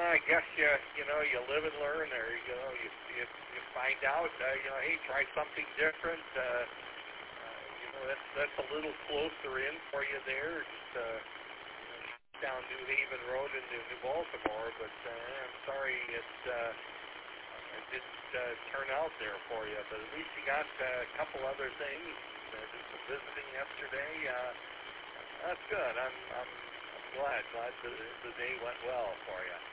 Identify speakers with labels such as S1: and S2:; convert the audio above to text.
S1: I guess you know you live and learn, or you find out hey, try something different. That's a little closer in for you there. Just down New Haven Road into New Baltimore, but I'm sorry it didn't turn out there for you. But at least you got a couple other things. Did some visiting yesterday. That's good. I'm glad the day went well for you.